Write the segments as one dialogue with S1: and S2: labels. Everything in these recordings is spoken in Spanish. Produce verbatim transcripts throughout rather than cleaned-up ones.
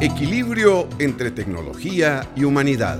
S1: Equilibrio entre tecnología y humanidad.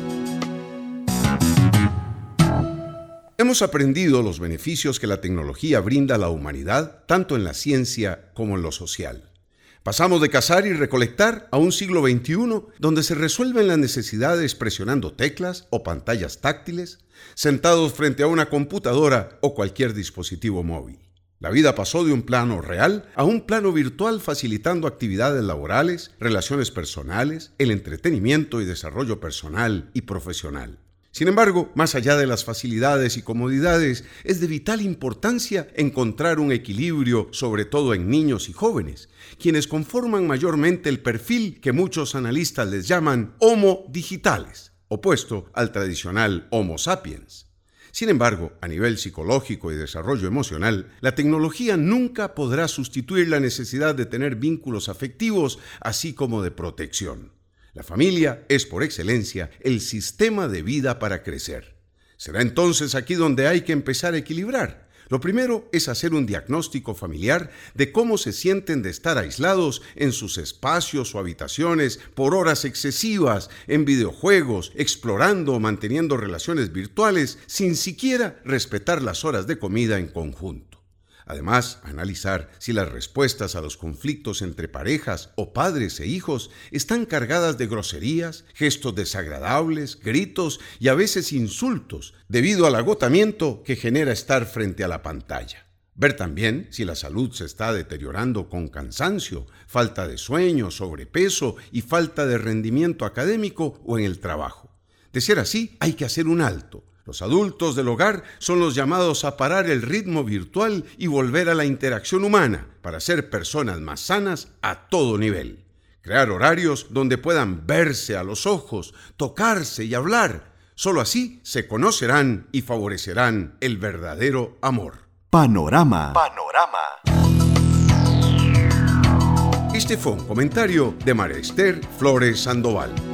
S1: Hemos aprendido los beneficios que la tecnología brinda a la humanidad, tanto en la ciencia como en lo social. Pasamos de cazar y recolectar a un siglo veintiuno donde se resuelven las necesidades presionando teclas o pantallas táctiles, sentados frente a una computadora o cualquier dispositivo móvil. La vida pasó de un plano real a un plano virtual, facilitando actividades laborales, relaciones personales, el entretenimiento y desarrollo personal y profesional. Sin embargo, más allá de las facilidades y comodidades, es de vital importancia encontrar un equilibrio, sobre todo en niños y jóvenes, quienes conforman mayormente el perfil que muchos analistas les llaman Homo digitales, opuesto al tradicional Homo sapiens. Sin embargo, a nivel psicológico y desarrollo emocional, la tecnología nunca podrá sustituir la necesidad de tener vínculos afectivos, así como de protección. La familia es, por excelencia, el sistema de vida para crecer. Será entonces aquí donde hay que empezar a equilibrar. Lo primero es hacer un diagnóstico familiar de cómo se sienten de estar aislados en sus espacios o habitaciones por horas excesivas, en videojuegos, explorando o manteniendo relaciones virtuales sin siquiera respetar las horas de comida en conjunto. Además, analizar si las respuestas a los conflictos entre parejas o padres e hijos están cargadas de groserías, gestos desagradables, gritos y a veces insultos, debido al agotamiento que genera estar frente a la pantalla. Ver también si la salud se está deteriorando con cansancio, falta de sueño, sobrepeso y falta de rendimiento académico o en el trabajo. De ser así, hay que hacer un alto. Los adultos del hogar son los llamados a parar el ritmo virtual y volver a la interacción humana para ser personas más sanas a todo nivel. Crear horarios donde puedan verse a los ojos, tocarse y hablar. Solo así se conocerán y favorecerán el verdadero amor.
S2: Panorama.
S3: Panorama.
S1: Este fue un comentario de María Esther Flores Sandoval.